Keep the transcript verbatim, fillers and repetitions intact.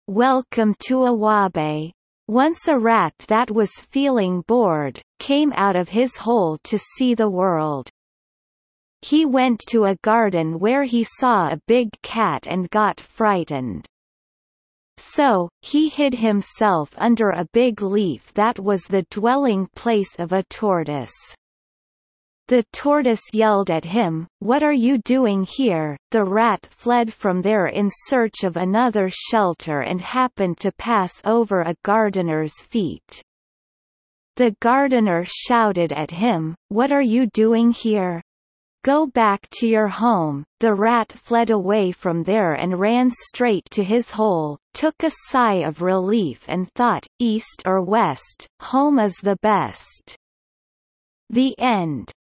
Welcome to Awabe. Once a rat that was feeling bored, came out of his hole to see the world. He went to a garden where he saw a big cat and got frightened. So, he hid himself under a big leaf that was the dwelling place of a tortoise. The tortoise yelled at him, "What are you doing here?" The rat fled from there in search of another shelter and happened to pass over a gardener's feet. The gardener shouted at him, "What are you doing here? Go back to your home." The rat fled away from there and ran straight to his hole, took a sigh of relief and thought, "East or west, home is the best." The end.